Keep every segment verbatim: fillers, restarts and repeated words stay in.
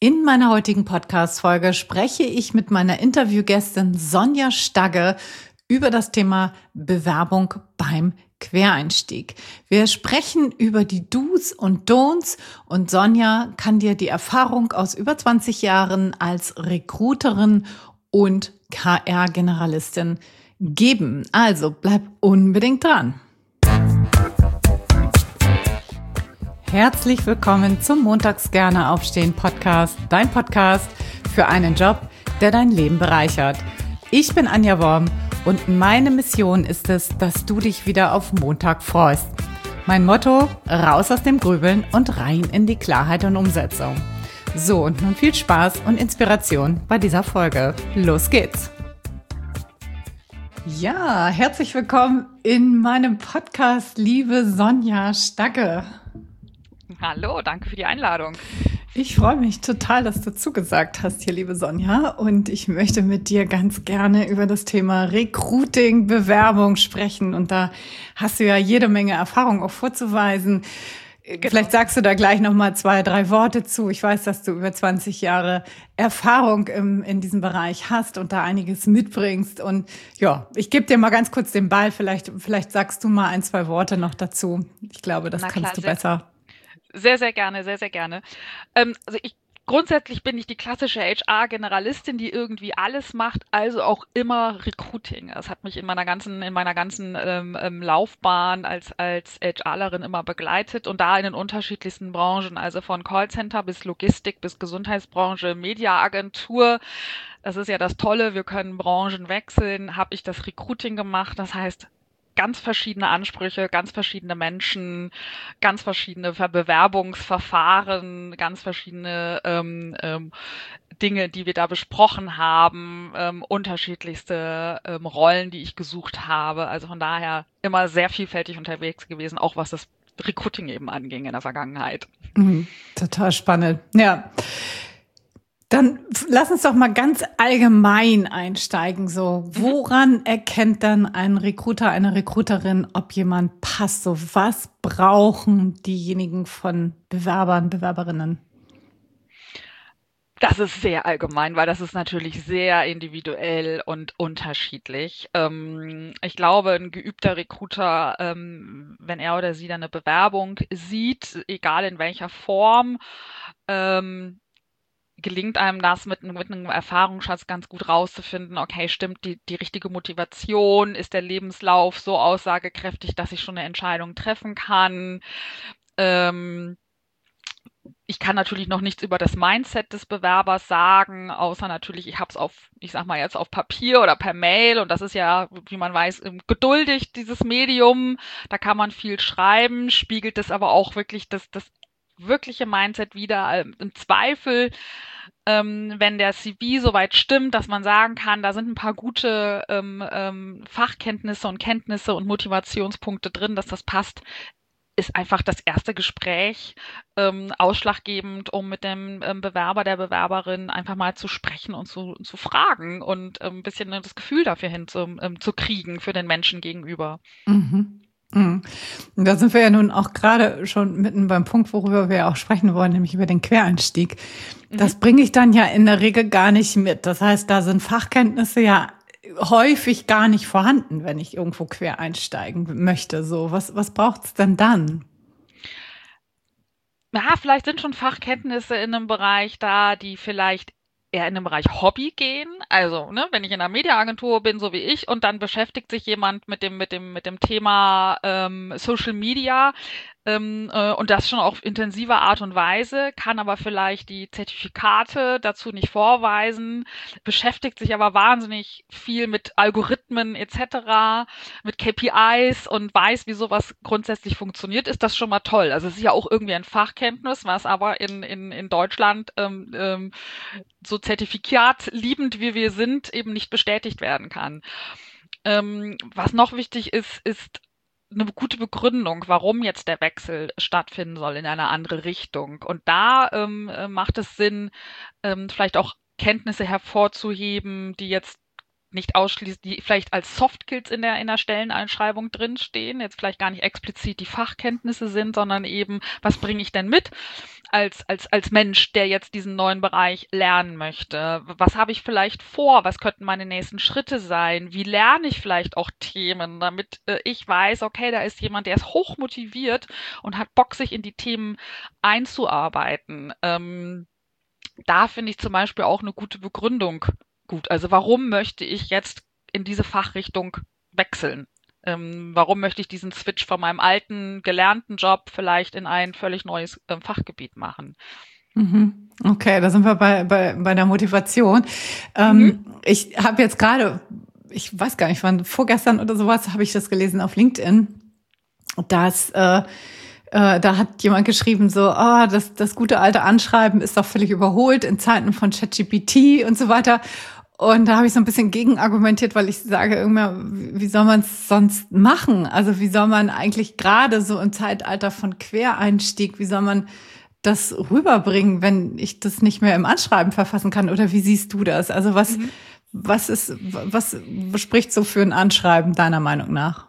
In meiner heutigen Podcast-Folge spreche ich mit meiner Interviewgästin Sonja Stagge über das Thema Bewerbung beim Quereinstieg. Wir sprechen über die Do's und Don'ts und Sonja kann dir die Erfahrung aus über zwanzig Jahren als Recruiterin und H R-Generalistin geben. Also bleib unbedingt dran. Herzlich willkommen zum Montags gerne aufstehen Podcast, dein Podcast für einen Job, der dein Leben bereichert. Ich bin Anja Worm und meine Mission ist es, dass du dich wieder auf Montag freust. Mein Motto: raus aus dem Grübeln und rein in die Klarheit und Umsetzung. So, und nun viel Spaß und Inspiration bei dieser Folge. Los geht's! Ja, herzlich willkommen in meinem Podcast, liebe Sonja Stagge. Hallo, danke für die Einladung. Ich freue mich total, dass du zugesagt hast hier, liebe Sonja. Und ich möchte mit dir ganz gerne über das Thema Recruiting, Bewerbung sprechen. Und da hast du ja jede Menge Erfahrung auch vorzuweisen. Genau. Vielleicht sagst du da gleich nochmal zwei, drei Worte zu. Ich weiß, dass du über zwanzig Jahre Erfahrung im, in diesem Bereich hast und da einiges mitbringst. Und ja, ich gebe dir mal ganz kurz den Ball. Vielleicht, vielleicht sagst du mal ein, zwei Worte noch dazu. Ich glaube, das Na kannst klar, du sehr, besser. Sehr, sehr gerne, sehr, sehr gerne. Ähm, also ich Grundsätzlich bin ich die klassische H R-Generalistin, die irgendwie alles macht, also auch immer Recruiting. Das hat mich in meiner ganzen, in meiner ganzen ähm, ähm, Laufbahn als als HRlerin immer begleitet und da in den unterschiedlichsten Branchen, also von Callcenter bis Logistik bis Gesundheitsbranche, Mediaagentur. Das ist ja das Tolle, wir können Branchen wechseln, habe ich das Recruiting gemacht. Das heißt, ganz verschiedene Ansprüche, ganz verschiedene Menschen, ganz verschiedene Bewerbungsverfahren, ganz verschiedene ähm, ähm, Dinge, die wir da besprochen haben, ähm, unterschiedlichste ähm, Rollen, die ich gesucht habe. Also von daher immer sehr vielfältig unterwegs gewesen, auch was das Recruiting eben anging in der Vergangenheit. Mhm, total spannend. Ja. Dann lass uns doch mal ganz allgemein einsteigen. So, woran mhm. erkennt dann ein Recruiter, eine Recruiterin, ob jemand passt? So, was brauchen diejenigen von Bewerbern, Bewerberinnen? Das ist sehr allgemein, weil das ist natürlich sehr individuell und unterschiedlich. Ähm, ich glaube, ein geübter Recruiter, ähm, wenn er oder sie dann eine Bewerbung sieht, egal in welcher Form, ähm, gelingt einem das mit, mit einem Erfahrungsschatz ganz gut rauszufinden, okay, stimmt die, die richtige Motivation, ist der Lebenslauf so aussagekräftig, dass ich schon eine Entscheidung treffen kann. Ähm, ich kann natürlich noch nichts über das Mindset des Bewerbers sagen, außer natürlich, ich habe es auf, ich sag mal jetzt auf Papier oder per Mail und das ist ja, wie man weiß, geduldig, dieses Medium, da kann man viel schreiben, spiegelt es aber auch wirklich das, das wirkliche Mindset wieder. Im Zweifel, ähm, wenn der C V soweit stimmt, dass man sagen kann, da sind ein paar gute ähm, ähm, Fachkenntnisse und Kenntnisse und Motivationspunkte drin, dass das passt, ist einfach das erste Gespräch ähm, ausschlaggebend, um mit dem ähm, Bewerber, der Bewerberin einfach mal zu sprechen und zu, zu fragen und ähm, ein bisschen das Gefühl dafür hin zu, ähm, zu kriegen für den Menschen gegenüber. Mhm. Mhm. Und da sind wir ja nun auch gerade schon mitten beim Punkt, worüber wir auch sprechen wollen, nämlich über den Quereinstieg. Das mhm. bringe ich dann ja in der Regel gar nicht mit. Das heißt, da sind Fachkenntnisse ja häufig gar nicht vorhanden, wenn ich irgendwo quer einsteigen möchte. So, was, was braucht's denn dann? Ja, vielleicht sind schon Fachkenntnisse in einem Bereich da, die vielleicht eher in den Bereich Hobby gehen. Also, ne, wenn ich in einer Mediaagentur bin, so wie ich, und dann beschäftigt sich jemand mit dem, mit dem, mit dem Thema ähm, Social Media, ähm, äh, und das schon auf intensive Art und Weise, kann aber vielleicht die Zertifikate dazu nicht vorweisen, beschäftigt sich aber wahnsinnig viel mit Algorithmen et cetera, mit K P Is und weiß, wie sowas grundsätzlich funktioniert, ist das schon mal toll. Also es ist ja auch irgendwie ein Fachkenntnis, was aber in, in, in Deutschland ähm, ähm, so Zertifikat liebend wie wir sind, eben nicht bestätigt werden kann. Ähm, was noch wichtig ist, ist eine gute Begründung, warum jetzt der Wechsel stattfinden soll in eine andere Richtung. Und da ähm, macht es Sinn, ähm, vielleicht auch Kenntnisse hervorzuheben, die jetzt nicht ausschließlich, die vielleicht als Soft-Skills in der, in der Stelleneinschreibung drinstehen, jetzt vielleicht gar nicht explizit die Fachkenntnisse sind, sondern eben, was bringe ich denn mit als, als, als Mensch, der jetzt diesen neuen Bereich lernen möchte? Was habe ich vielleicht vor? Was könnten meine nächsten Schritte sein? Wie lerne ich vielleicht auch Themen, damit äh, ich weiß, okay, da ist jemand, der ist hoch motiviert und hat Bock, sich in die Themen einzuarbeiten. Ähm, da finde ich zum Beispiel auch eine gute Begründung gut. Also warum möchte ich jetzt in diese Fachrichtung wechseln? Ähm, warum möchte ich diesen Switch von meinem alten, gelernten Job vielleicht in ein völlig neues äh, Fachgebiet machen? Mhm. Okay, da sind wir bei, bei, bei der Motivation. Ähm, mhm. Ich habe jetzt gerade, ich weiß gar nicht, wann, vorgestern oder sowas, habe ich das gelesen auf LinkedIn, dass äh, äh, da hat jemand geschrieben so, ah, oh, das, das gute alte Anschreiben ist doch völlig überholt in Zeiten von ChatGPT und so weiter. Und da habe ich so ein bisschen gegen argumentiert, weil ich sage irgendwann, wie soll man es sonst machen? Also wie soll man eigentlich gerade so im Zeitalter von Quereinstieg, wie soll man das rüberbringen, wenn ich das nicht mehr im Anschreiben verfassen kann? Oder wie siehst du das? Also was, mhm. was ist, was spricht so für ein Anschreiben deiner Meinung nach?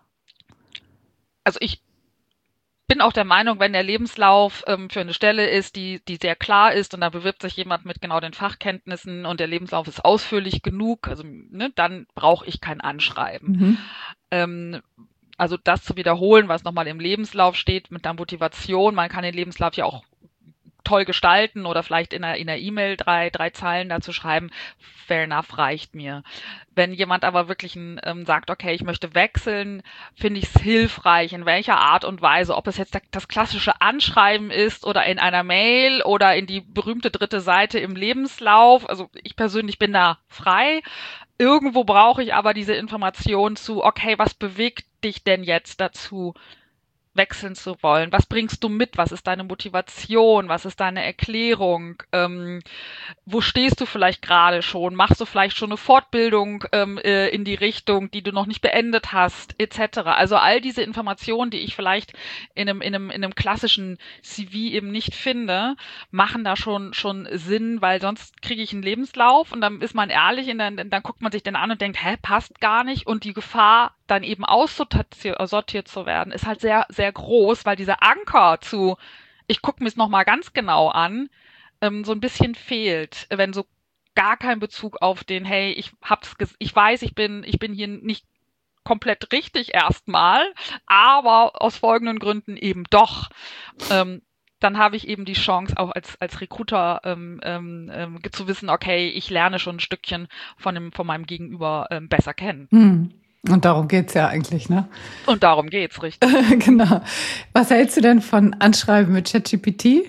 Also ich bin auch der Meinung, wenn der Lebenslauf ähm, für eine Stelle ist, die die sehr klar ist und da bewirbt sich jemand mit genau den Fachkenntnissen und der Lebenslauf ist ausführlich genug, also ne, dann brauche ich kein Anschreiben. Mhm. Ähm, also das zu wiederholen, was nochmal im Lebenslauf steht mit der Motivation, man kann den Lebenslauf ja auch toll gestalten oder vielleicht in einer in einer E-Mail drei drei Zeilen dazu schreiben, fair enough, reicht mir. Wenn jemand aber wirklich ein, ähm, sagt, okay, ich möchte wechseln, finde ich es hilfreich, in welcher Art und Weise, ob es jetzt das klassische Anschreiben ist oder in einer Mail oder in die berühmte dritte Seite im Lebenslauf. Also ich persönlich bin da frei. Irgendwo brauche ich aber diese Information zu, okay, was bewegt dich denn jetzt dazu, wechseln zu wollen? Was bringst du mit? Was ist deine Motivation? Was ist deine Erklärung? Ähm, wo stehst du vielleicht gerade schon? Machst du vielleicht schon eine Fortbildung ähm, äh, in die Richtung, die du noch nicht beendet hast, et cetera. Also all diese Informationen, die ich vielleicht in einem, in einem, in einem klassischen C V eben nicht finde, machen da schon schon Sinn, weil sonst kriege ich einen Lebenslauf und dann ist man ehrlich und dann, dann guckt man sich den an und denkt, hä, passt gar nicht, und die Gefahr, dann eben aussortiert zu werden, ist halt sehr, sehr groß, weil dieser Anker zu, ich gucke mir es nochmal ganz genau an, ähm, so ein bisschen fehlt, wenn so gar kein Bezug auf den, hey, ich hab's, ich weiß, ich bin, ich bin hier nicht komplett richtig erstmal, aber aus folgenden Gründen eben doch. Ähm, dann habe ich eben die Chance, auch als als Recruiter ähm, ähm, zu wissen, okay, ich lerne schon ein Stückchen von dem von meinem Gegenüber ähm, besser kennen. Hm. Und darum geht's ja eigentlich, ne? Und darum geht's, richtig. Genau. Was hältst du denn von Anschreiben mit ChatGPT?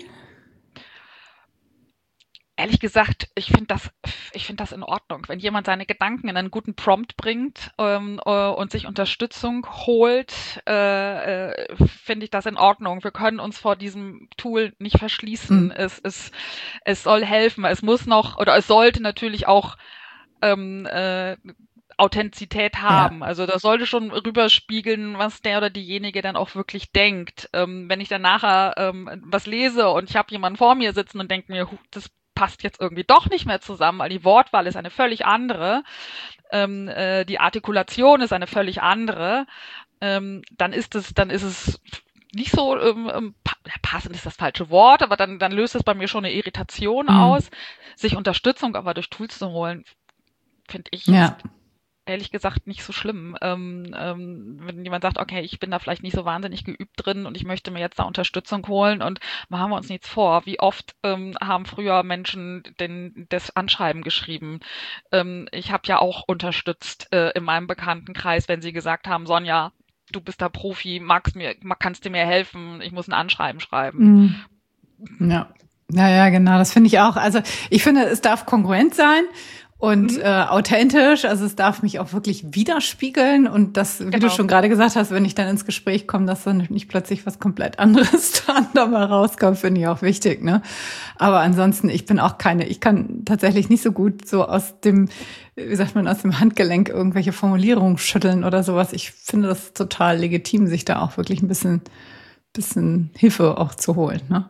Ehrlich gesagt, ich finde das, ich finde das in Ordnung. Wenn jemand seine Gedanken in einen guten Prompt bringt ähm, äh, und sich Unterstützung holt, äh, äh, finde ich das in Ordnung. Wir können uns vor diesem Tool nicht verschließen. Mhm. Es, es, es soll helfen. Es muss noch, oder es sollte natürlich auch ähm, äh, Authentizität haben. Ja. Also das sollte schon rüberspiegeln, was der oder diejenige dann auch wirklich denkt. Ähm, wenn ich dann nachher ähm, was lese und ich habe jemanden vor mir sitzen und denke mir, das passt jetzt irgendwie doch nicht mehr zusammen, weil die Wortwahl ist eine völlig andere, ähm, äh, die Artikulation ist eine völlig andere, ähm, dann ist es, dann ist es nicht so, ähm, passend ist das falsche Wort, aber dann, dann löst es bei mir schon eine Irritation mhm. aus. Sich Unterstützung aber durch Tools zu holen, finde ich ja. ehrlich gesagt nicht so schlimm. Ähm, ähm, wenn jemand sagt, okay, ich bin da vielleicht nicht so wahnsinnig geübt drin und ich möchte mir jetzt da Unterstützung holen, und machen wir uns nichts vor. Wie oft ähm, haben früher Menschen den, das Anschreiben geschrieben? Ähm, ich habe ja auch unterstützt äh, in meinem Bekanntenkreis, wenn sie gesagt haben, Sonja, du bist da Profi, magst mir, kannst du mir helfen, ich muss ein Anschreiben schreiben. Mhm. Ja. Ja, ja, genau, das finde ich auch. Also ich finde, es darf kongruent sein und mhm. äh, authentisch, also es darf mich auch wirklich widerspiegeln, und das, wie genau. du schon gerade gesagt hast, wenn ich dann ins Gespräch komme, dass dann nicht plötzlich was komplett anderes dann da mal rauskommt, finde ich auch wichtig, ne? Aber ansonsten, ich bin auch keine, ich kann tatsächlich nicht so gut so aus dem, wie sagt man, aus dem Handgelenk irgendwelche Formulierungen schütteln oder sowas. Ich finde das total legitim, sich da auch wirklich ein bisschen, bisschen Hilfe auch zu holen, ne?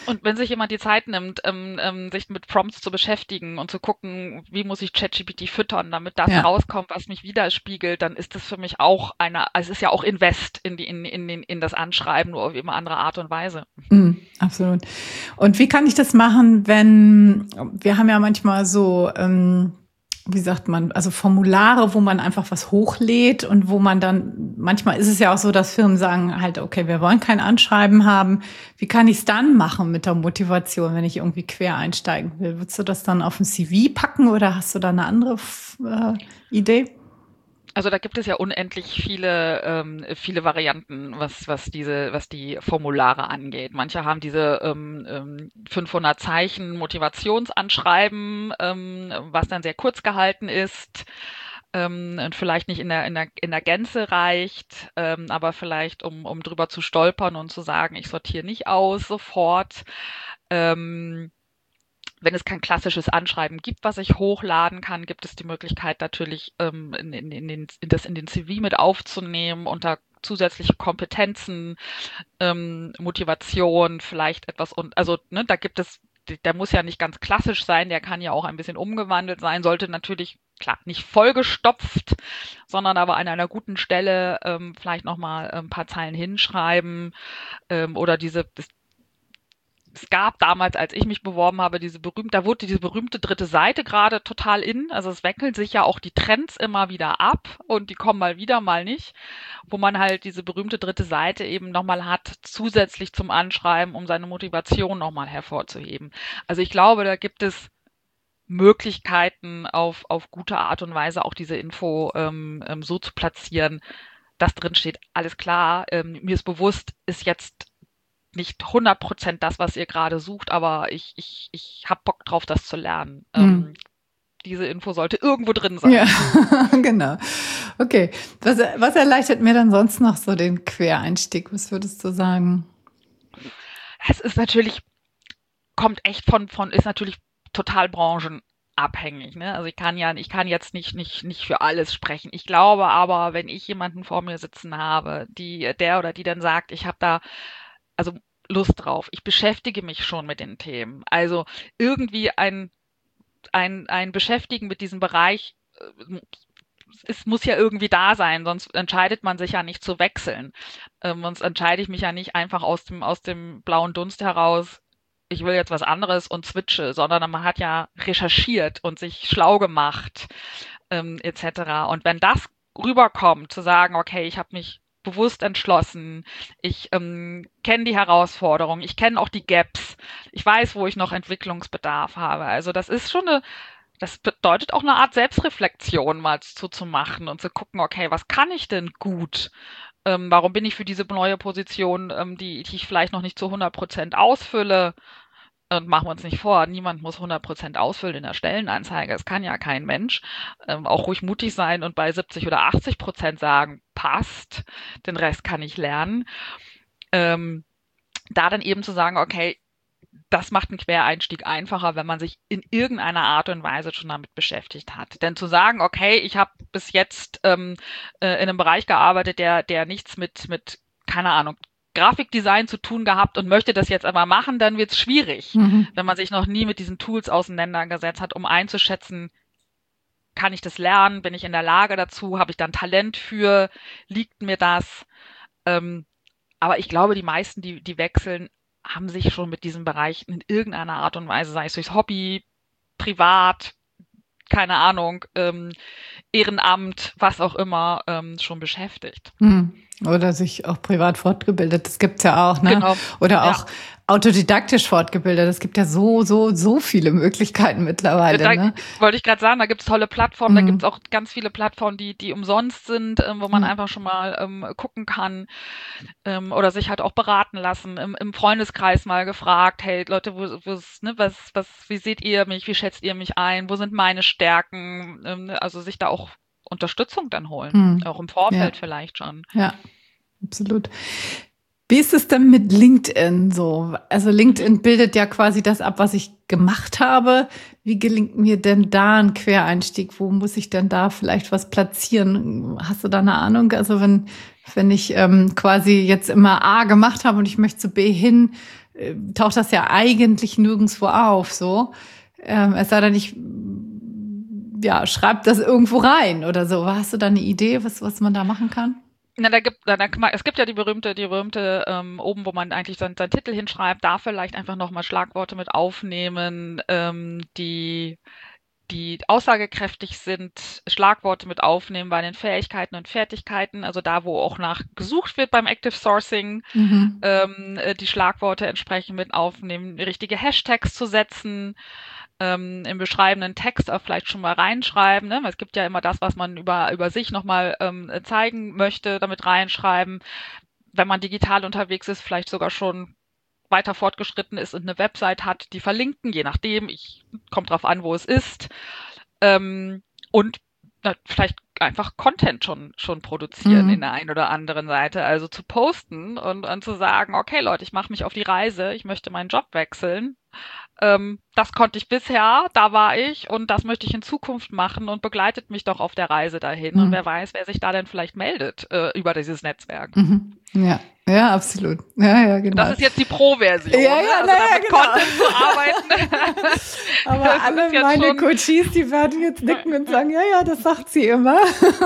Und wenn sich jemand die Zeit nimmt, ähm, ähm, sich mit Prompts zu beschäftigen und zu gucken, wie muss ich ChatGPT füttern, damit das Ja. rauskommt, was mich widerspiegelt, dann ist das für mich auch eine, also es ist ja auch Invest in die, in, in, in, in das Anschreiben, nur auf immer andere Art und Weise. Mm, absolut. Und wie kann ich das machen, wenn, wir haben ja manchmal so, ähm, wie sagt man, also Formulare, wo man einfach was hochlädt und wo man dann, manchmal ist es ja auch so, dass Firmen sagen halt, okay, wir wollen kein Anschreiben haben. Wie kann ich es dann machen mit der Motivation, wenn ich irgendwie quer einsteigen will? Würdest du das dann auf ein C V packen oder hast du da eine andere äh, Idee? Also da gibt es ja unendlich viele ähm, viele Varianten, was was diese was die Formulare angeht. Manche haben diese ähm, ähm, fünfhundert Zeichen Motivationsanschreiben, ähm, was dann sehr kurz gehalten ist ähm, und vielleicht nicht in der in der in der Gänze reicht, ähm, aber vielleicht um um drüber zu stolpern und zu sagen, ich sortiere nicht aus sofort. Ähm, Wenn es kein klassisches Anschreiben gibt, was ich hochladen kann, gibt es die Möglichkeit natürlich, ähm, in, in, in, den, in das in den C V mit aufzunehmen, unter zusätzliche Kompetenzen, ähm, Motivation, vielleicht etwas und also ne, da gibt es, der muss ja nicht ganz klassisch sein, der kann ja auch ein bisschen umgewandelt sein, sollte natürlich klar nicht vollgestopft, sondern aber an einer guten Stelle ähm, vielleicht nochmal ein paar Zeilen hinschreiben ähm, oder diese das, es gab damals, als ich mich beworben habe, diese berühmte, da wurde diese berühmte dritte Seite gerade total in. Also es wechseln sich ja auch die Trends immer wieder ab und die kommen mal wieder, mal nicht, wo man halt diese berühmte dritte Seite eben nochmal hat, zusätzlich zum Anschreiben, um seine Motivation nochmal hervorzuheben. Also ich glaube, da gibt es Möglichkeiten, auf, auf gute Art und Weise auch diese Info ähm, ähm, so zu platzieren, dass drin steht, alles klar, ähm, mir ist bewusst, ist jetzt nicht hundert Prozent das, was ihr gerade sucht, aber ich, ich, ich habe Bock drauf, das zu lernen. Hm. Ähm, diese Info sollte irgendwo drin sein. Ja, genau. Okay. Was, was erleichtert mir dann sonst noch so den Quereinstieg? Was würdest du sagen? Es ist natürlich, kommt echt von, von, ist natürlich total branchenabhängig, ne? Also ich kann ja, ich kann jetzt nicht, nicht, nicht für alles sprechen. Ich glaube aber, wenn ich jemanden vor mir sitzen habe, die, der oder die dann sagt, ich habe da, also Lust drauf. Ich beschäftige mich schon mit den Themen. Also irgendwie ein, ein, ein Beschäftigen mit diesem Bereich, es muss ja irgendwie da sein, sonst entscheidet man sich ja nicht zu wechseln. Ähm, sonst entscheide ich mich ja nicht einfach aus dem, aus dem blauen Dunst heraus, ich will jetzt was anderes und switche, sondern man hat ja recherchiert und sich schlau gemacht, ähm, et cetera. Und wenn das rüberkommt, zu sagen, okay, ich habe mich bewusst entschlossen, ich ähm, kenne die Herausforderungen, ich kenne auch die Gaps, ich weiß, wo ich noch Entwicklungsbedarf habe. Also das ist schon eine, das bedeutet auch eine Art Selbstreflexion mal zu, zu machen und zu gucken, okay, was kann ich denn gut? Ähm, warum bin ich für diese neue Position, ähm, die, die ich vielleicht noch nicht zu hundert Prozent ausfülle? Und machen wir uns nicht vor, niemand muss hundert Prozent ausfüllen in der Stellenanzeige. Das kann ja kein Mensch. Ähm, auch ruhig mutig sein und bei siebzig oder achtzig Prozent sagen, passt, den Rest kann ich lernen. Ähm, da dann eben zu sagen, okay, das macht einen Quereinstieg einfacher, wenn man sich in irgendeiner Art und Weise schon damit beschäftigt hat. Denn zu sagen, okay, ich habe bis jetzt ähm, äh, in einem Bereich gearbeitet, der, der nichts mit, mit, keine Ahnung, Grafikdesign zu tun gehabt und möchte das jetzt aber machen, dann wird es schwierig, mhm. wenn man sich noch nie mit diesen Tools auseinandergesetzt hat, um einzuschätzen, kann ich das lernen, bin ich in der Lage dazu, habe ich dann Talent für, liegt mir das? Ähm, aber ich glaube, die meisten, die, die wechseln, haben sich schon mit diesem Bereich in irgendeiner Art und Weise, sei es durchs Hobby, privat, keine Ahnung, ähm, Ehrenamt, was auch immer, ähm, schon beschäftigt. Hm. Oder sich auch privat fortgebildet, das gibt's ja auch, ne? Genau. Oder auch ja. autodidaktisch fortgebildet. Es gibt ja so, so, so viele Möglichkeiten mittlerweile. Da, ne? Wollte ich gerade sagen, da gibt's tolle Plattformen, mhm. da gibt's auch ganz viele Plattformen, die, die umsonst sind, ähm, wo man mhm. einfach schon mal ähm, gucken kann ähm, oder sich halt auch beraten lassen. Im, im Freundeskreis mal gefragt, hey Leute, wo, wo, ne, was, was, wie seht ihr mich, wie schätzt ihr mich ein, wo sind meine Stärken? Ähm, also sich da auch Unterstützung dann holen, hm. auch im Vorfeld ja. vielleicht schon. Ja, absolut. Wie ist es denn mit LinkedIn so? Also LinkedIn bildet ja quasi das ab, was ich gemacht habe. Wie gelingt mir denn da ein Quereinstieg? Wo muss ich denn da vielleicht was platzieren? Hast du da eine Ahnung? Also wenn, wenn ich ähm, quasi jetzt immer A gemacht habe und ich möchte zu B hin, äh, taucht das ja eigentlich nirgendwo auf, so. Ähm, es sei denn, ich, ja, schreib das irgendwo rein oder so. Hast du da eine Idee, was, was man da machen kann? Na, da gibt, da, da, es gibt ja die berühmte, die berühmte ähm, oben, wo man eigentlich seinen, seinen Titel hinschreibt, da vielleicht einfach nochmal Schlagworte mit aufnehmen, ähm, die die aussagekräftig sind, Schlagworte mit aufnehmen bei den Fähigkeiten und Fertigkeiten, also da, wo auch nach gesucht wird beim Active Sourcing, mhm. ähm, die Schlagworte entsprechend mit aufnehmen, richtige Hashtags zu setzen, ähm, im beschreibenden Text auch vielleicht schon mal reinschreiben. Ne? Es gibt ja immer das, was man über, über sich nochmal ähm, zeigen möchte, damit reinschreiben. Wenn man digital unterwegs ist, vielleicht sogar schon weiter fortgeschritten ist und eine Website hat, die verlinken, je nachdem, ich kommt drauf an, wo es ist, ähm, und na, vielleicht einfach Content schon schon produzieren mhm. in der einen oder anderen Seite, also zu posten und, und zu sagen, okay Leute, ich mache mich auf die Reise, ich möchte meinen Job wechseln. Ähm, das konnte ich bisher, da war ich und das möchte ich in Zukunft machen und begleitet mich doch auf der Reise dahin. Mhm. Und wer weiß, wer sich da denn vielleicht meldet äh, über dieses Netzwerk. Mhm. Ja, ja, absolut. Ja, ja, genau. Das ist jetzt die Pro-Version, ja, ja, ne? Also na, damit ja, genau. Content zu arbeiten. Aber das alle meine schon... Coaches, die werden jetzt nicken und sagen, ja, ja, das sagt sie immer.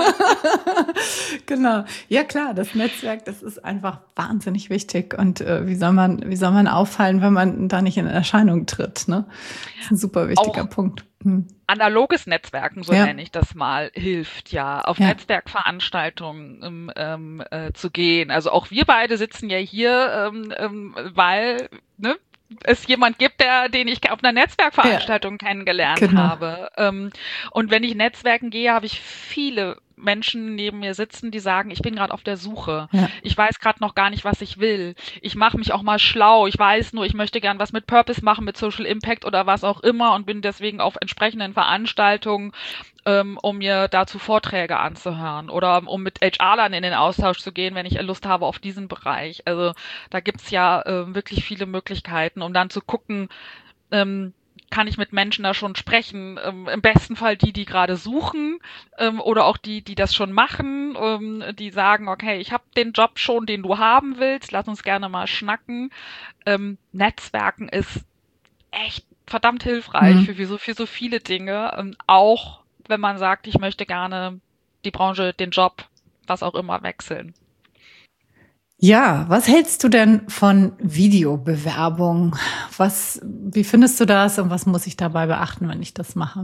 Genau. Ja, klar, das Netzwerk, das ist einfach wahnsinnig wichtig. Und äh, wie soll man, wie soll man auffallen, wenn man da nicht in Erscheinung tritt, ne? Das ist ein super wichtiger Auch Punkt. Hm. Analoges Netzwerken, so ja. nenne ich das mal, hilft ja, auf ja. Netzwerkveranstaltungen ähm, äh, zu gehen. Also auch wir beide sitzen ja hier, ähm, ähm, weil ne, es jemand gibt, der, den ich auf einer Netzwerkveranstaltung ja. kennengelernt genau. habe. Ähm, und wenn ich Netzwerken gehe, habe ich viele Menschen neben mir sitzen, die sagen, ich bin gerade auf der Suche. Ja. Ich weiß gerade noch gar nicht, was ich will. Ich mache mich auch mal schlau. Ich weiß nur, ich möchte gern was mit Purpose machen, mit Social Impact oder was auch immer und bin deswegen auf entsprechenden Veranstaltungen, ähm, um mir dazu Vorträge anzuhören oder um mit H R-Lern in den Austausch zu gehen, wenn ich Lust habe auf diesen Bereich. Also da gibt's ja äh, wirklich viele Möglichkeiten, um dann zu gucken, ähm, kann ich mit Menschen da schon sprechen, ähm, im besten Fall die, die gerade suchen ähm, oder auch die, die das schon machen, ähm, die sagen, okay, ich habe den Job schon, den du haben willst, lass uns gerne mal schnacken. Ähm, Netzwerken ist echt verdammt hilfreich mhm. für, für, so, für so viele Dinge, ähm, auch wenn man sagt, ich möchte gerne die Branche, den Job, was auch immer wechseln. Ja, was hältst du denn von Videobewerbung? Was, wie findest du das und was muss ich dabei beachten, wenn ich das mache?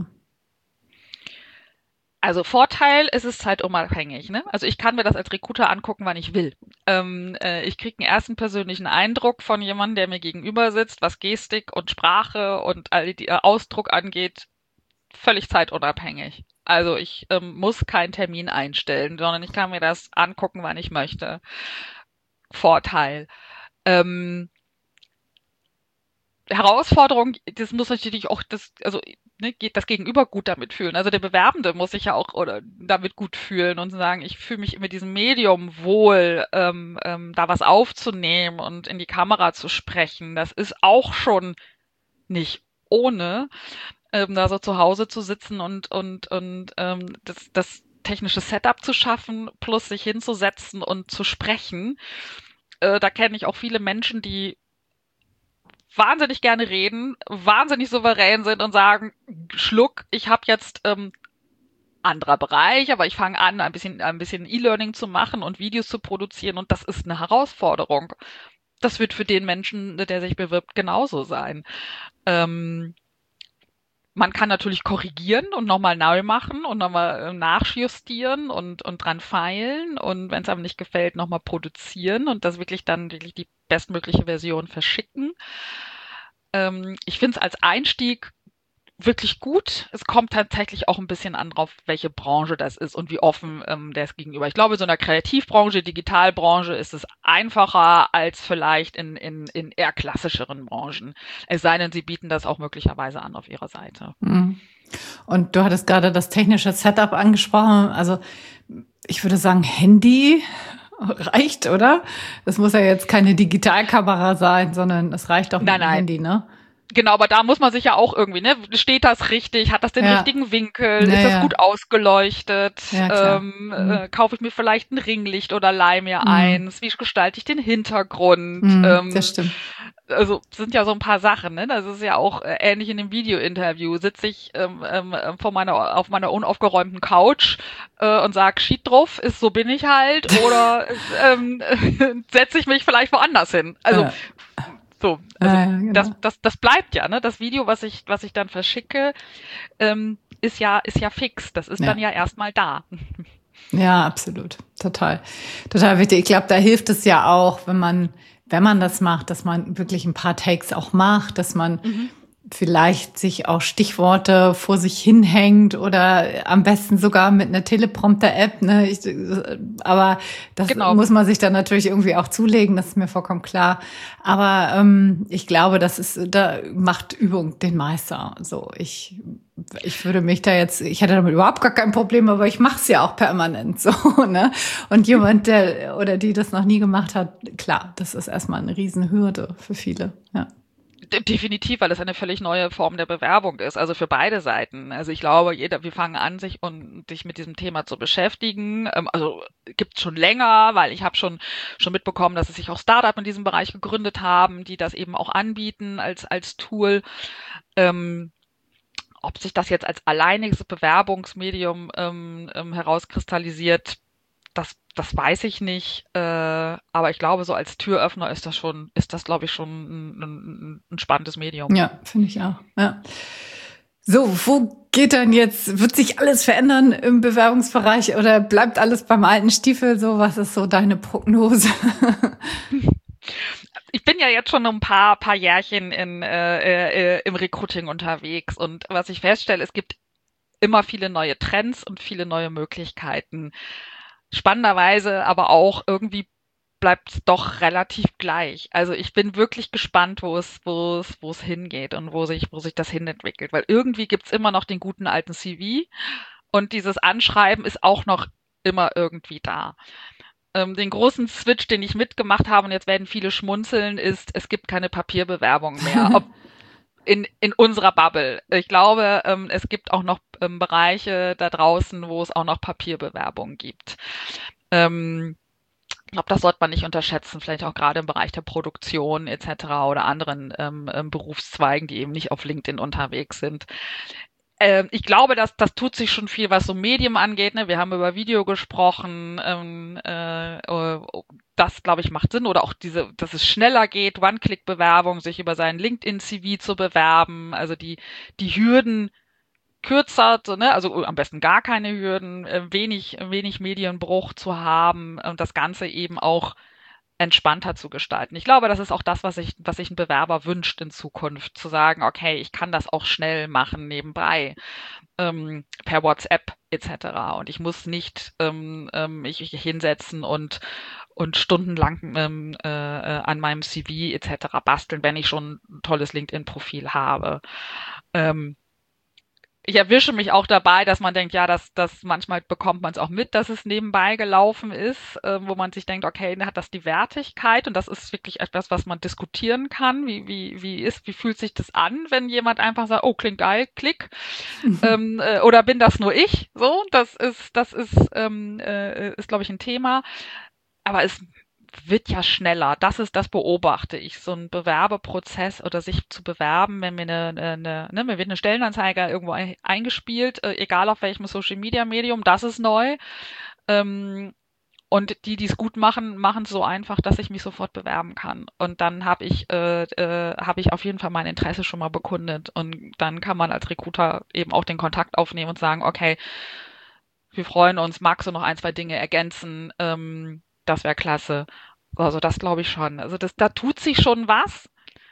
Also Vorteil ist es zeitunabhängig, ne? Also ich kann mir das als Recruiter angucken, wann ich will. Ähm, äh, ich kriege einen ersten persönlichen Eindruck von jemandem, der mir gegenüber sitzt, was Gestik und Sprache und all die äh, Ausdruck angeht, völlig zeitunabhängig. Also ich ähm, muss keinen Termin einstellen, sondern ich kann mir das angucken, wann ich möchte. Vorteil. Ähm, Herausforderung, das muss natürlich auch das, also ne, geht das Gegenüber gut damit fühlen. Also der Bewerbende muss sich ja auch oder damit gut fühlen und sagen, ich fühle mich mit diesem Medium wohl, ähm, ähm, da was aufzunehmen und in die Kamera zu sprechen. Das ist auch schon nicht ohne, ähm, da so zu Hause zu sitzen und und und ähm, das, das technische Setup zu schaffen, plus sich hinzusetzen und zu sprechen. Äh, da kenne ich auch viele Menschen, die wahnsinnig gerne reden, wahnsinnig souverän sind und sagen, Schluck, ich habe jetzt ähm, anderer Bereich, aber ich fange an, ein bisschen ein bisschen E-Learning zu machen und Videos zu produzieren und das ist eine Herausforderung. Das wird für den Menschen, der sich bewirbt, genauso sein. Ähm, Man kann natürlich korrigieren und nochmal neu machen und nochmal nachjustieren und, und dran feilen und wenn es einem nicht gefällt, nochmal produzieren und das wirklich dann wirklich die bestmögliche Version verschicken. Ähm, ich finde es als Einstieg wirklich gut. Es kommt tatsächlich auch ein bisschen an drauf, welche Branche das ist und wie offen ähm, der ist gegenüber. Ich glaube, in so einer Kreativbranche, Digitalbranche ist es einfacher als vielleicht in, in, in eher klassischeren Branchen. Es sei denn, sie bieten das auch möglicherweise an auf ihrer Seite. Und du hattest gerade das technische Setup angesprochen. Also ich würde sagen, Handy reicht, oder? Das muss ja jetzt keine Digitalkamera sein, sondern es reicht auch mit dem Handy, ne? Genau, aber da muss man sich ja auch irgendwie, ne, steht das richtig, hat das den ja. richtigen Winkel, ja, ist das ja. gut ausgeleuchtet, ja, ähm, mhm. äh, kaufe ich mir vielleicht ein Ringlicht oder leih mir mhm. eins, wie gestalte ich den Hintergrund, mhm, ähm, das stimmt. also sind ja so ein paar Sachen, ne? Das ist ja auch äh, ähnlich in dem Video-Interview. Sitze ich ähm, ähm, vor meiner auf meiner unaufgeräumten Couch äh, und sag Schied drauf, ist so bin ich halt, oder ähm, setze ich mich vielleicht woanders hin. Also Ja. so, also Ja, ja, genau. das das das bleibt ja, ne? Das Video, was ich was ich dann verschicke, ähm, ist ja ist ja fix. Das ist Ja. dann ja erstmal da. Ja, absolut. Total. Total wichtig. Ich glaube, da hilft es ja auch, wenn man, wenn man das macht, dass man wirklich ein paar Takes auch macht, dass man Mhm. vielleicht sich auch Stichworte vor sich hinhängt oder am besten sogar mit einer Teleprompter-App. Ne? Ich, aber das Genau. muss man sich dann natürlich irgendwie auch zulegen, das ist mir vollkommen klar. Aber ähm, ich glaube, das ist, da macht Übung den Meister. So, ich ich würde mich da jetzt, ich hätte damit überhaupt gar kein Problem, aber ich mache es ja auch permanent so, ne? Und jemand, der oder die das noch nie gemacht hat, klar, das ist erstmal eine Riesenhürde für viele, ja. Definitiv, weil es eine völlig neue Form der Bewerbung ist, also für beide Seiten. Also ich glaube, jeder, wir fangen an, sich und sich mit diesem Thema zu beschäftigen. Ähm, also gibt's schon länger, weil ich habe schon schon mitbekommen, dass es sich auch Startup in diesem Bereich gegründet haben, die das eben auch anbieten als als Tool. Ähm, ob sich das jetzt als alleiniges Bewerbungsmedium ähm, ähm, herauskristallisiert, das, das weiß ich nicht. Äh, aber ich glaube, so als Türöffner ist das schon, ist das, glaube ich, schon ein, ein, ein spannendes Medium. Ja, finde ich auch. Ja. So, wo geht dann jetzt, wird sich alles verändern im Bewerbungsbereich oder bleibt alles beim alten Stiefel? So, was ist so deine Prognose? Ich bin ja jetzt schon ein paar, paar Jährchen in, äh, äh, im Recruiting unterwegs und was ich feststelle, es gibt immer viele neue Trends und viele neue Möglichkeiten. Spannenderweise aber auch irgendwie bleibt es doch relativ gleich. Also ich bin wirklich gespannt, wo es, wo es, wo es hingeht und wo sich, wo sich das hinentwickelt, weil irgendwie gibt's immer noch den guten alten C V und dieses Anschreiben ist auch noch immer irgendwie da. Ähm, den großen Switch, den ich mitgemacht habe, und jetzt werden viele schmunzeln, ist, es gibt keine Papierbewerbung mehr. Ob in, in unserer Bubble. Ich glaube, ähm, es gibt auch noch ähm, Bereiche da draußen, wo es auch noch Papierbewerbungen gibt. Ähm, ich glaube, das sollte man nicht unterschätzen, vielleicht auch gerade im Bereich der Produktion et cetera oder anderen ähm, ähm, Berufszweigen, die eben nicht auf LinkedIn unterwegs sind. Ähm, ich glaube, dass das tut sich schon viel, was so Medien angeht. Ne? Wir haben über Video gesprochen. Ähm, äh, das, glaube ich, macht Sinn. Oder auch diese, dass es schneller geht, One-Click-Bewerbung, sich über seinen LinkedIn-C V zu bewerben. Also die die Hürden kürzer, so, ne? Also am besten gar keine Hürden, äh, wenig wenig Medienbruch zu haben und das Ganze eben auch entspannter zu gestalten. Ich glaube, das ist auch das, was sich was sich ein Bewerber wünscht in Zukunft, zu sagen, okay, ich kann das auch schnell machen nebenbei, ähm, per WhatsApp et cetera. Und ich muss nicht ähm, ähm, mich hinsetzen und und stundenlang ähm, äh, an meinem C V et cetera basteln, wenn ich schon ein tolles LinkedIn-Profil habe. Ähm, ich erwische mich auch dabei, dass man denkt, ja, das, das manchmal bekommt man es auch mit, dass es nebenbei gelaufen ist, äh, wo man sich denkt, okay, hat das die Wertigkeit? Und das ist wirklich etwas, was man diskutieren kann. Wie, wie, wie ist, wie fühlt sich das an, wenn jemand einfach sagt, oh, klingt geil, klick. ähm, äh, oder bin das nur ich? So, das ist, das ist, ähm, äh, ist, glaube ich, ein Thema. Aber es wird ja schneller. Das ist, das beobachte ich. So ein Bewerbeprozess oder sich zu bewerben, wenn mir eine, eine, ne, mir wird eine Stellenanzeige irgendwo eingespielt, äh, egal auf welchem Social Media Medium, das ist neu. Ähm, und die, die es gut machen, machen es so einfach, dass ich mich sofort bewerben kann. Und dann habe ich, äh, äh, habe ich auf jeden Fall mein Interesse schon mal bekundet. Und dann kann man als Recruiter eben auch den Kontakt aufnehmen und sagen, okay, wir freuen uns, magst du noch ein, zwei Dinge ergänzen? Ähm, das wäre klasse. Also das glaube ich schon. Also das, da tut sich schon was,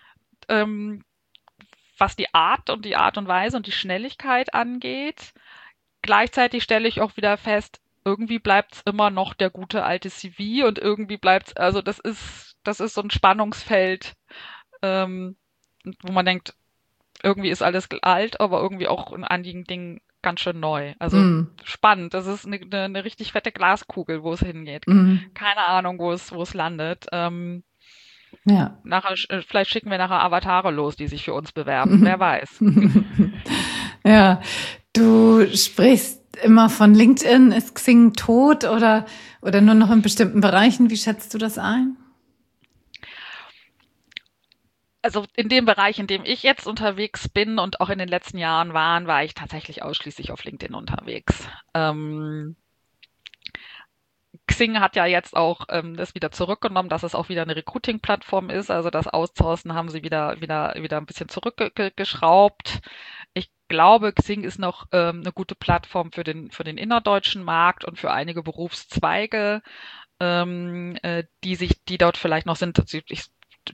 ähm, was die Art und die Art und Weise und die Schnelligkeit angeht. Gleichzeitig stelle ich auch wieder fest, irgendwie bleibt es immer noch der gute alte C V und irgendwie bleibt es, also das ist, das ist so ein Spannungsfeld, ähm, wo man denkt, irgendwie ist alles alt, aber irgendwie auch in einigen Dingen ganz schön neu. Also mm. spannend. Das ist eine, eine, eine richtig fette Glaskugel, wo es hingeht. Mm. Keine Ahnung, wo es, wo es landet. Ähm, ja. Nachher, vielleicht schicken wir nachher Avatare los, die sich für uns bewerben. Wer weiß. Ja, du sprichst immer von LinkedIn. Ist Xing tot oder, oder nur noch in bestimmten Bereichen? Wie schätzt du das ein? also in dem Bereich, in dem ich jetzt unterwegs bin und auch in den letzten Jahren waren, war ich tatsächlich ausschließlich auf LinkedIn unterwegs. Ähm, Xing hat ja jetzt auch ähm, das wieder zurückgenommen, dass es auch wieder eine Recruiting-Plattform ist. Also das Outsourcen haben sie wieder wieder wieder ein bisschen zurückgeschraubt. Ich glaube, Xing ist noch ähm, eine gute Plattform für den für den innerdeutschen Markt und für einige Berufszweige, ähm, äh, die sich, die dort vielleicht noch sind. Ich,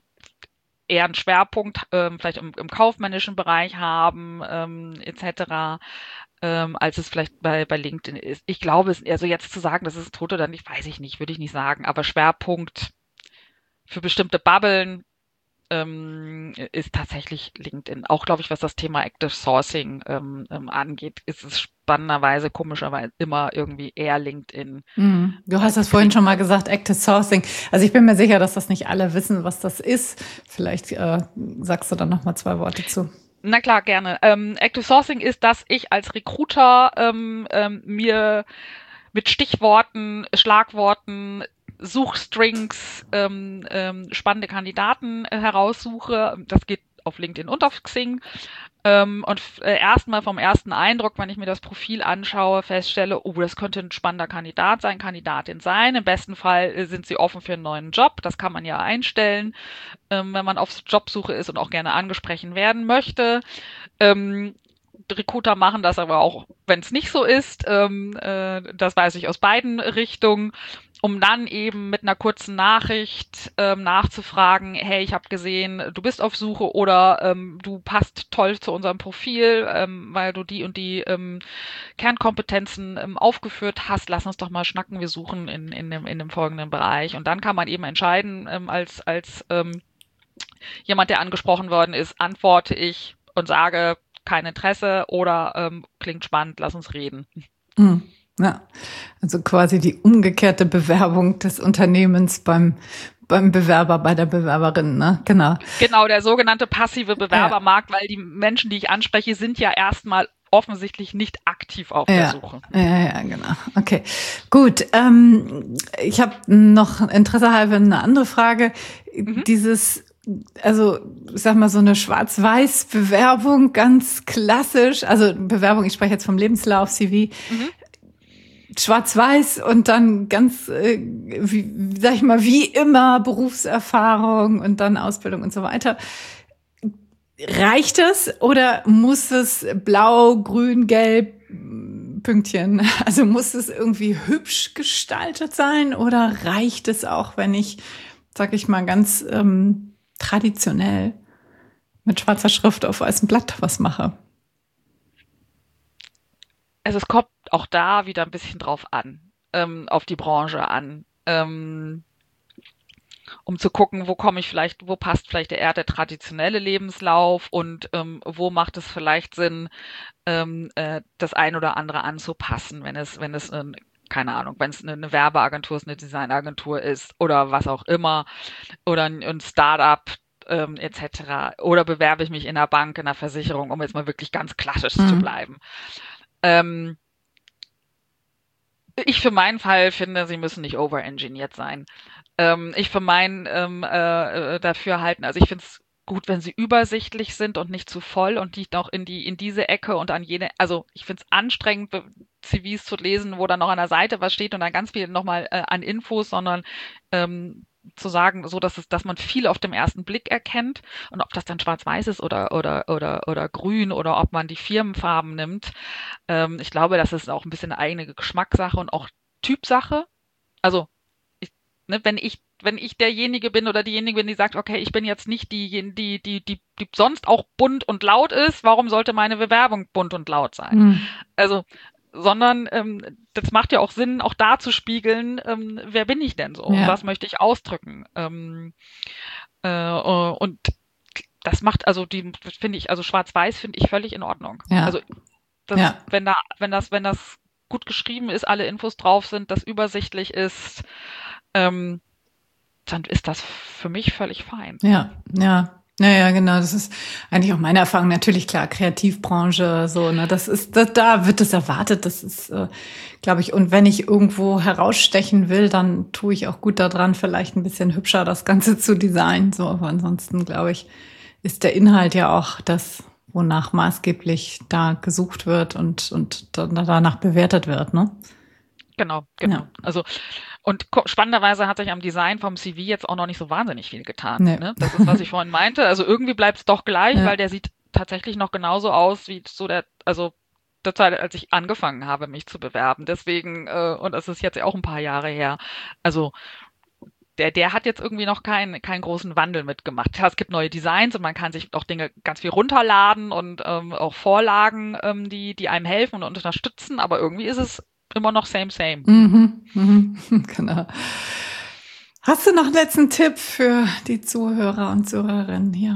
eher einen Schwerpunkt ähm, vielleicht im, im kaufmännischen Bereich haben, ähm, et cetera, ähm, als es vielleicht bei, bei LinkedIn ist. Ich glaube, es, also jetzt zu sagen, das ist tot oder nicht, weiß ich nicht, würde ich nicht sagen, aber Schwerpunkt für bestimmte Bubblen ähm, ist tatsächlich LinkedIn. Auch, glaube ich, was das Thema Active Sourcing ähm, ähm, angeht, ist es spannenderweise, komischerweise immer irgendwie eher LinkedIn. Mhm. Du hast das vorhin schon mal gesagt, Active Sourcing. Also ich bin mir sicher, dass das nicht alle wissen, was das ist. Vielleicht äh, sagst du dann noch mal zwei Worte zu. Na klar, gerne. Ähm, Active Sourcing ist, dass ich als Recruiter ähm, ähm, mir mit Stichworten, Schlagworten, Suchstrings ähm, ähm, spannende Kandidaten äh, heraussuche. Das geht auf LinkedIn und auf Xing. Ähm, und äh, erstmal vom ersten Eindruck, wenn ich mir das Profil anschaue, feststelle, oh, das könnte ein spannender Kandidat sein, Kandidatin sein. Im besten Fall äh, sind sie offen für einen neuen Job. Das kann man ja einstellen, ähm, wenn man auf Jobsuche ist und auch gerne angesprochen werden möchte. Ähm, Recruiter machen das aber auch, wenn es nicht so ist. Ähm, äh, das weiß ich aus beiden Richtungen, um dann eben mit einer kurzen Nachricht ähm, nachzufragen, hey, ich habe gesehen, du bist auf Suche oder ähm, du passt toll zu unserem Profil, ähm, weil du die und die ähm, Kernkompetenzen ähm, aufgeführt hast. Lass uns doch mal schnacken, wir suchen in, in, dem, in dem folgenden Bereich. Und dann kann man eben entscheiden, ähm, als, als ähm, jemand, der angesprochen worden ist, antworte ich und sage, kein Interesse oder ähm, klingt spannend, lass uns reden. Mhm. Ja, also quasi die umgekehrte Bewerbung des Unternehmens beim beim Bewerber, bei der Bewerberin, ne? Genau. Genau, der sogenannte passive Bewerbermarkt, ja. Weil die Menschen, die ich anspreche, sind ja erstmal offensichtlich nicht aktiv auf ja, der Suche. Ja, ja, genau. Okay, gut. Ähm, ich habe noch Interesse halber eine andere Frage. Mhm. Dieses Also, ich sag mal, so eine Schwarz-Weiß-Bewerbung, ganz klassisch, also Bewerbung, ich spreche jetzt vom Lebenslauf, C V, mhm. Schwarz-Weiß und dann ganz, äh, wie, sag ich mal, wie immer Berufserfahrung und dann Ausbildung und so weiter. Reicht es oder muss es blau, grün, gelb, Pünktchen? Also muss es irgendwie hübsch gestaltet sein oder reicht es auch, wenn ich, sag ich mal, ganz ähm, traditionell mit schwarzer Schrift auf weißem Blatt was mache? Also es kommt auch da wieder ein bisschen drauf an, ähm, auf die Branche an, ähm, um zu gucken, wo komme ich vielleicht, wo passt vielleicht eher der traditionelle Lebenslauf und ähm, wo macht es vielleicht Sinn, ähm, äh, das ein oder andere anzupassen, wenn es, wenn es ein keine Ahnung, wenn es eine Werbeagentur ist, eine Designagentur ist oder was auch immer oder ein, ein Startup ähm, et cetera. Oder bewerbe ich mich in einer Bank, in einer Versicherung, um jetzt mal wirklich ganz klassisch mhm. zu bleiben. Ähm, ich für meinen Fall finde, sie müssen nicht overengineert sein. Ähm, ich für meinen ähm, äh, dafür halten, also ich finde es gut, wenn sie übersichtlich sind und nicht zu voll und nicht auch in die in diese Ecke und an jene, also ich finde es anstrengend, C Vs zu lesen, wo dann noch an der Seite was steht und dann ganz viel nochmal äh, an Infos, sondern ähm, zu sagen, so dass es, dass man viel auf dem ersten Blick erkennt und ob das dann schwarz-weiß ist oder oder oder oder grün oder ob man die Firmenfarben nimmt. Ähm, ich glaube, das ist auch ein bisschen eine eigene Geschmackssache und auch Typsache. Also ich, ne, wenn ich wenn ich derjenige bin oder diejenige bin, die sagt, okay, ich bin jetzt nicht die die die die die sonst auch bunt und laut ist, warum sollte meine Bewerbung bunt und laut sein? Mhm. Also sondern ähm, das macht ja auch Sinn, auch da zu spiegeln, ähm, wer bin ich denn so ja. und was möchte ich ausdrücken. Ähm, äh, und das macht also die, finde ich, also schwarz-weiß finde ich völlig in Ordnung. Ja. Also das, ja. wenn da, wenn das, wenn das gut geschrieben ist, alle Infos drauf sind, das übersichtlich ist, ähm, dann ist das für mich völlig fein. Ja, ja. Naja, genau, das ist eigentlich auch meine Erfahrung. Natürlich, klar, Kreativbranche, so, ne, das ist, das, da wird es erwartet, das ist, äh, glaube ich, und wenn ich irgendwo herausstechen will, dann tue ich auch gut daran, vielleicht ein bisschen hübscher das Ganze zu designen, so, aber ansonsten, glaube ich, ist der Inhalt ja auch das, wonach maßgeblich da gesucht wird und, und danach bewertet wird, ne? Genau, genau. Ja. Also, und spannenderweise hat sich am Design vom C V jetzt auch noch nicht so wahnsinnig viel getan. Nee. Ne? Das ist, was ich vorhin meinte. Also irgendwie bleibt es doch gleich, Ja. weil der sieht tatsächlich noch genauso aus wie so der, also der Zeit, als ich angefangen habe, mich zu bewerben. Deswegen, äh, und das ist jetzt auch ein paar Jahre her. Also der, der hat jetzt irgendwie noch keinen, keinen großen Wandel mitgemacht. Ja, es gibt neue Designs und man kann sich auch Dinge ganz viel runterladen und ähm, auch Vorlagen, ähm, die, die einem helfen und unterstützen, aber irgendwie ist es immer noch same, same. Mhm, mhm, genau. Hast du noch einen letzten Tipp für die Zuhörer und Zuhörerinnen hier?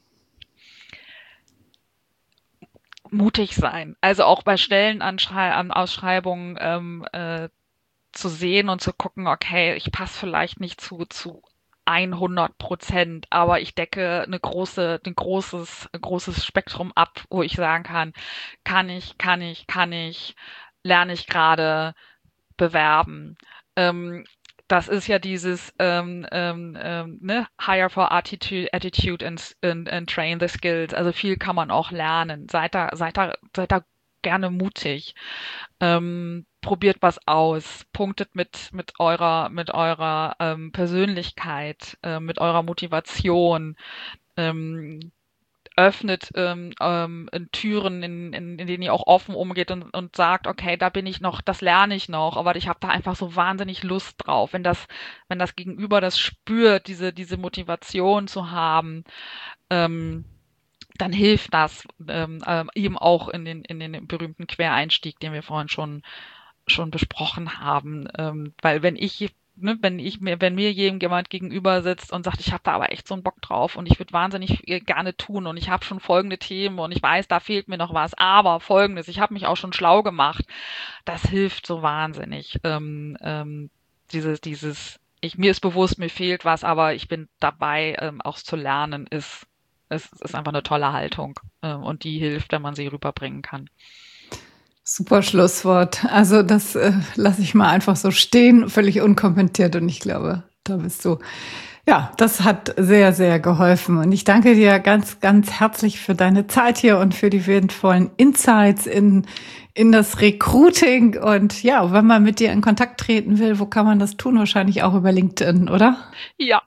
Mutig sein. Also auch bei Stellenausschreibungen ähm, äh, zu sehen und zu gucken, okay, ich passe vielleicht nicht zu, zu hundert Prozent, aber ich decke eine große, ein großes, ein großes Spektrum ab, wo ich sagen kann, kann ich, kann ich, kann ich, lerne ich gerade, bewerben. Ähm, das ist ja dieses ähm, ähm, ähm, ne? Hire for attitude, attitude and, and, and train the skills. Also viel kann man auch lernen. Seid da, seid da, seid da gerne mutig. Ähm, probiert was aus. Punktet mit mit eurer mit eurer ähm, Persönlichkeit, äh, mit eurer Motivation. Ähm, öffnet ähm, ähm, in Türen, in, in, in denen ihr auch offen umgeht und, und sagt, okay, da bin ich noch, das lerne ich noch, aber ich habe da einfach so wahnsinnig Lust drauf. Wenn das, wenn das Gegenüber das spürt, diese, diese Motivation zu haben, ähm, dann hilft das ähm, ähm, eben auch in den, in den berühmten Quereinstieg, den wir vorhin schon, schon besprochen haben. Ähm, weil wenn ich Ne, wenn ich mir, wenn mir jemand gegenüber sitzt und sagt, ich habe da aber echt so einen Bock drauf und ich würde wahnsinnig gerne tun und ich habe schon folgende Themen und ich weiß, da fehlt mir noch was, aber folgendes, ich habe mich auch schon schlau gemacht, das hilft so wahnsinnig. Ähm, ähm, dieses, dieses, ich, mir ist bewusst, mir fehlt was, aber ich bin dabei, ähm, auch zu lernen, ist, ist, ist einfach eine tolle Haltung äh, und die hilft, wenn man sie rüberbringen kann. Super Schlusswort. Also das äh, lasse ich mal einfach so stehen, völlig unkommentiert. Und ich glaube, da bist du, ja, das hat sehr, sehr geholfen. Und ich danke dir ganz, ganz herzlich für deine Zeit hier und für die wertvollen Insights in, in das Recruiting. Und ja, wenn man mit dir in Kontakt treten will, wo kann man das tun? Wahrscheinlich auch über LinkedIn, oder? Ja.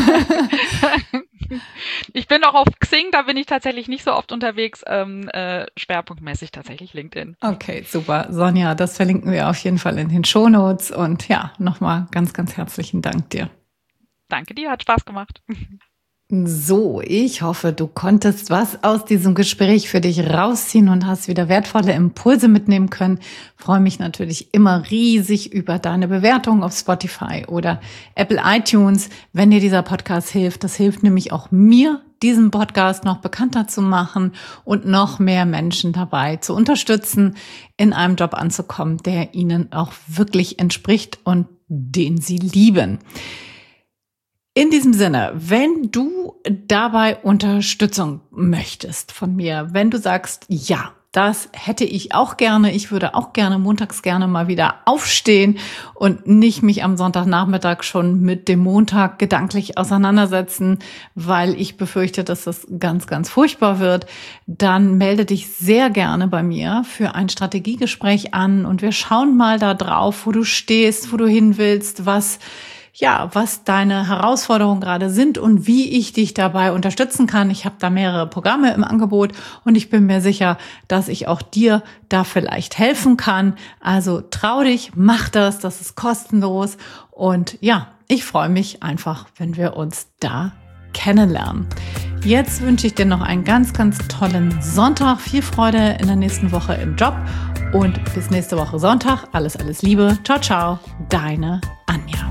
Ich bin auch auf Xing, da bin ich tatsächlich nicht so oft unterwegs, ähm, äh, schwerpunktmäßig tatsächlich LinkedIn. Okay, super. Sonja, das verlinken wir auf jeden Fall in den Shownotes und ja, nochmal ganz, ganz herzlichen Dank dir. Danke dir, hat Spaß gemacht. So, ich hoffe, du konntest was aus diesem Gespräch für dich rausziehen und hast wieder wertvolle Impulse mitnehmen können. Ich freue mich natürlich immer riesig über deine Bewertung auf Spotify oder Apple iTunes, wenn dir dieser Podcast hilft. Das hilft nämlich auch mir, diesen Podcast noch bekannter zu machen und noch mehr Menschen dabei zu unterstützen, in einem Job anzukommen, der ihnen auch wirklich entspricht und den sie lieben. In diesem Sinne, wenn du dabei Unterstützung möchtest von mir, wenn du sagst, ja, das hätte ich auch gerne, ich würde auch gerne montags gerne mal wieder aufstehen und nicht mich am Sonntagnachmittag schon mit dem Montag gedanklich auseinandersetzen, weil ich befürchte, dass das ganz, ganz furchtbar wird, dann melde dich sehr gerne bei mir für ein Strategiegespräch an und wir schauen mal da drauf, wo du stehst, wo du hin willst, was ja, was deine Herausforderungen gerade sind und wie ich dich dabei unterstützen kann. Ich habe da mehrere Programme im Angebot und ich bin mir sicher, dass ich auch dir da vielleicht helfen kann. Also trau dich, mach das, das ist kostenlos und ja, ich freue mich einfach, wenn wir uns da kennenlernen. Jetzt wünsche ich dir noch einen ganz, ganz tollen Sonntag. Viel Freude in der nächsten Woche im Job und bis nächste Woche Sonntag. Alles, alles Liebe. Ciao, ciao. Deine Anja.